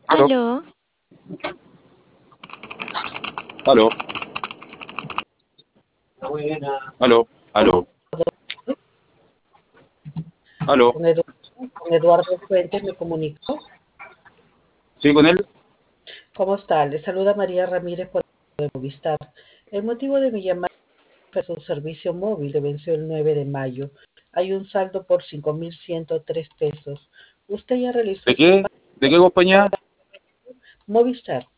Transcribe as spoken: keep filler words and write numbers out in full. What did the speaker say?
Aló, Aló, aló, aló, aló, aló. Con Edu- con Eduardo Fuentes me comunicó. ¿Sí con él? ¿Cómo está? Le saluda María Ramírez por de Movistar. El motivo de mi llamada es su servicio móvil que venció el nueve de mayo. Hay un saldo por cinco mil ciento tres pesos. ¿Usted ya realizó ¿De su qué? ¿De qué compañía? pago? Movistar.